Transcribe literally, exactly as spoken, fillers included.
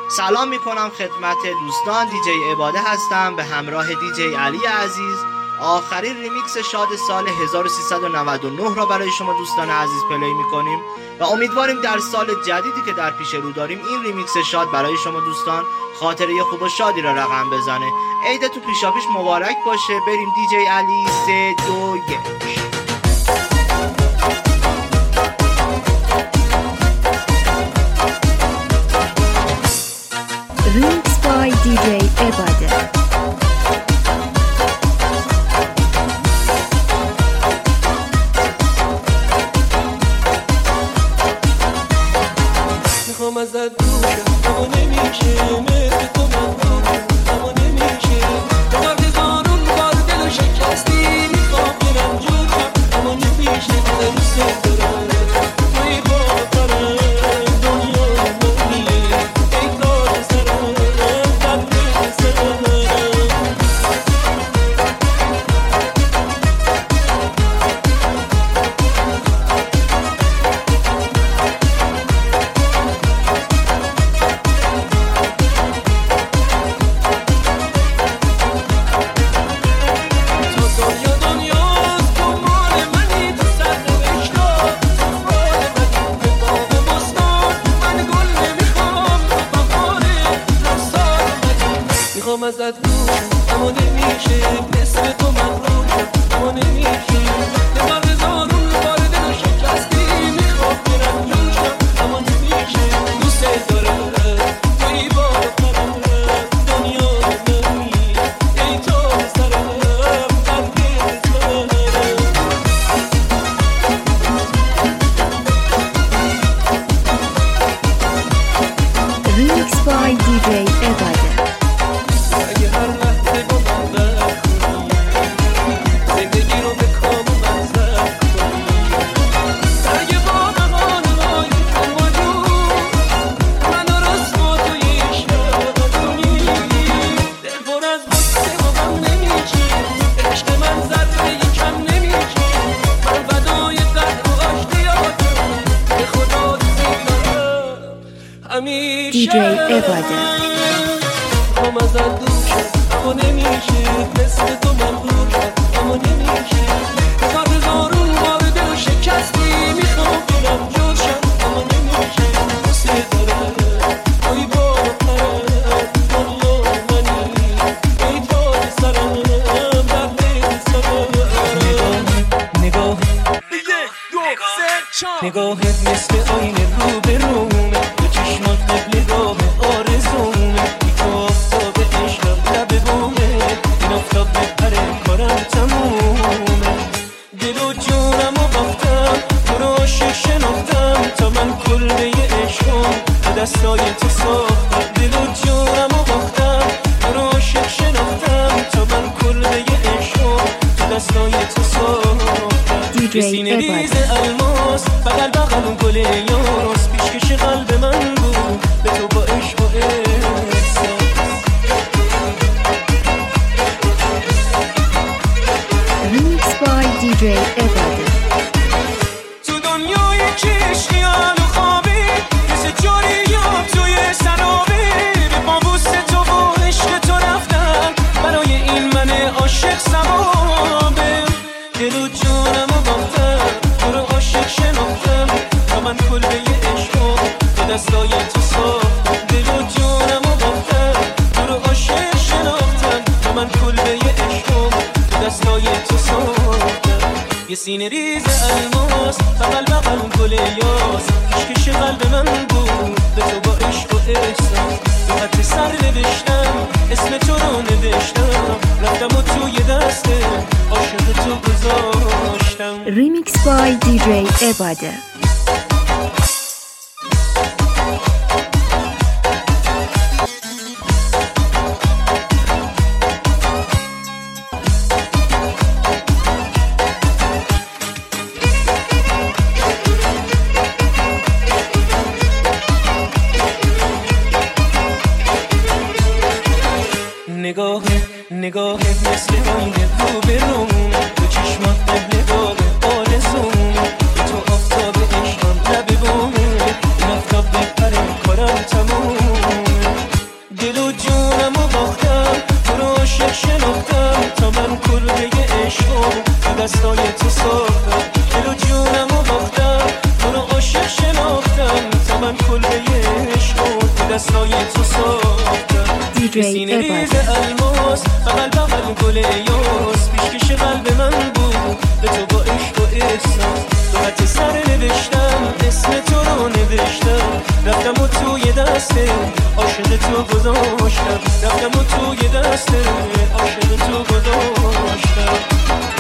سلام میکنم خدمت دوستان، دیجی عباده هستم به همراه دیجی علی عزیز. آخرین ریمیکس شاد سال هزار و سیصد و نود و نه را برای شما دوستان عزیز پلی میکنیم و امیدواریم در سال جدیدی که در پیش رو داریم این ریمیکس شاد برای شما دوستان خاطره خوب و شادی را رقم بزنه. عیدتون پیشاپیش مبارک باشه. بریم دیجی علی. سه دو یک. Remix by دیجی عباده. میخوام ازت دوشم اما نمیشه، مثل تو من دوشم اما نمیشه. بار هزارون بار دل شکستی، میخوام برم جوشم اما نمیشه. دلم دوست دارم توی باورم دنیا منیه، ای تاج سرم قلب سرم. میخوام ازت دوشم اما نمیشه، مثل تو من روشم اما نمیشه. یه بار هزارون بار دل شکستی، میخوام برم جوشم اما نمیشه. دوست دارم توی باورم دنیا منی، ای تاج سرم قلب سرم. Remix by دیجی عباده. اگه هر لحظه با من رفت کنی، زندگی رو به کام من زد کنی. اگه با بهانه‌های کمالون منو رسوا توی عشق کنی. دل پر از غصه و غم نمیشه، عشق من ذره کم نمیشه. من فدای درد و آشتیاتم، به خدا دوست دارم همیشه. دیجی عباده. میخوام ازت دوشم اما نمیشه، مثل تو من دوشم اما نمیشه. بار هزارون بار دل شکستی، میخوام برم جوشم اما نمیشه. دوست دارم توی باورم دنیا منی، ای تاج سرم در دل سرم. نگاه نگاهت مثل آینه رو به رومه، دو چشمات قبل گاه آرزومه. بی تو آفتاب عشقم لب بومه، این آفتاب بپره کارم تمومه. دل و جونم و باختم، تو رو عاشق شناختم، تا من کلبه عشقم به دستای تو ساختم. دل و جونم و باختم، تو رو عاشق شناختم، تا من کلبه عشقم به دستای تو ساختم. دیجی سینه ریز عباده. الماس بغل بغل اون گل یاس، پیشکش قلب من بود به تو با عشق و احساس. Remix by دیجی عباده. تو دنیای کشتیان و خوابی، مثل جاریاب توی سرابی. به پابوس تو و عشق تو رفتم، برای این من عاشق ثوابه. دل و جونم و باختم، تو رو عاشق شناختم، تا من کلبه عشقم به دستای تو ساختم. دل و جونم و باختم، تو رو عاشق شناختم، تا من کلبه عشقم به دستای تو ساختم. یه سینه ریز الماس بغل بغل گل یاس، پیشکش قلب من بود به تو با عشق و احساس. به خط سر نوشتم اسم تو رو نوشتم، رفتم و توی دسته عاشق تو گذاشتم. Remix by دیجی عباده. نگاهت نگاهت مثل آینه رو به رومه، دو چشمات قبل گاه آرزومه. تو آفتاب عشقم لب بومه، این آفتاب بپره تو دستای تو ساختم، دل و جونم و باختم، تو رو عاشق شناختم، تمام کلبه عشق تو دستای تو ساختم. سینه ریز الماس بغل بغل گل یاس، پیشکش قلب من بود به تو با عشق و احساس. تو خط سر نوشتم اسم تو رو نوشتم، رفتم و توی دست عاشق تو گذاشتم، رفتم و توی دست عاشق تو گذاشتم.